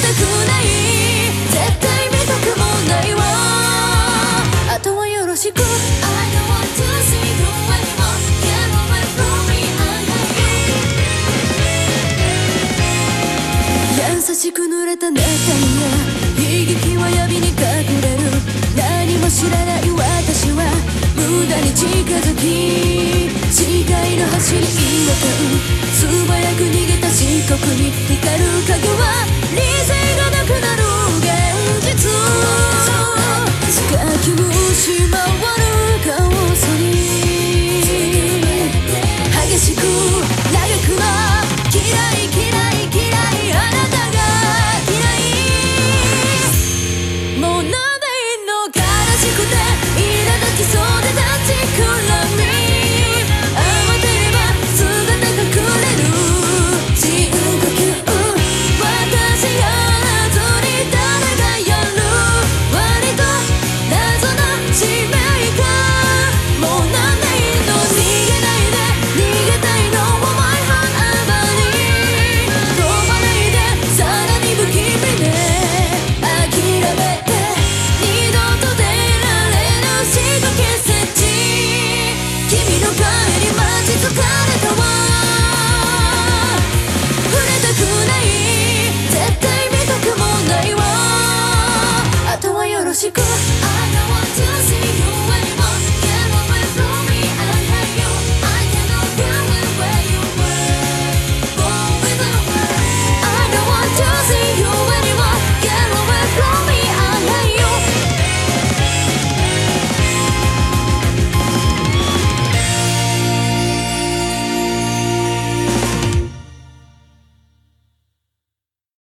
くない、絶対見たくもないわ。あとはよろしく。 I don't want to see you anymore. Get away from me, I hate you. 優しく濡れた熱帯夜、悲劇は闇に隠れる。何も知らない私は無駄に近づき、視界の端に違和感、素早く逃げた時刻に